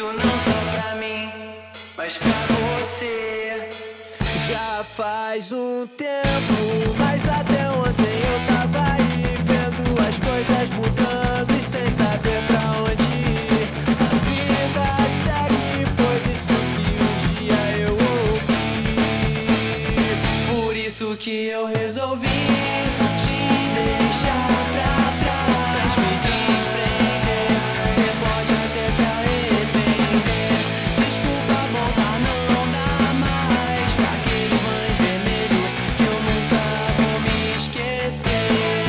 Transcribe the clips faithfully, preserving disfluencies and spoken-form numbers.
isso não só pra mim, mas pra você. Já faz um tempo, mas até ontem eu tava aí vendo as coisas mudando e sem saber pra onde ir. A vida segue, foi isso que um dia eu ouvi. Por isso que eu resolvi te deixar pra trás, me desprender. Cê pode até se arrepender. Desculpa voltar, não dá mais naquele banho vermelho que eu nunca vou me esquecer.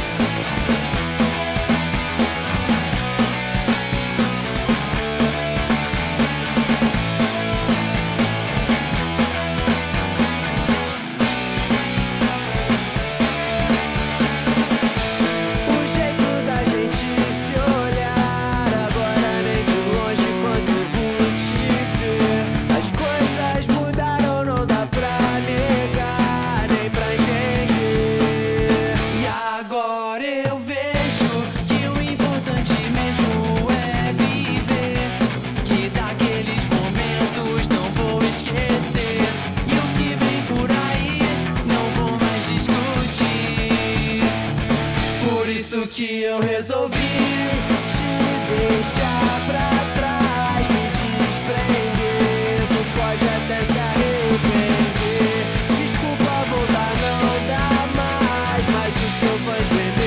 O jeito da gente se olhar, agora nem de longe consigo te ver. As coisas mudaram, não dá pra negar, nem pra entender. E agora eu vejo que o importante mesmo é viver, que daqueles momentos não vou esquecer. E o que vem por aí não vou mais discutir. Por isso que eu resolvi te deixar pra trás, me desprender. Tu pode até se arrepender. Desculpa voltar, não dá mais, mas o seu voz vermelho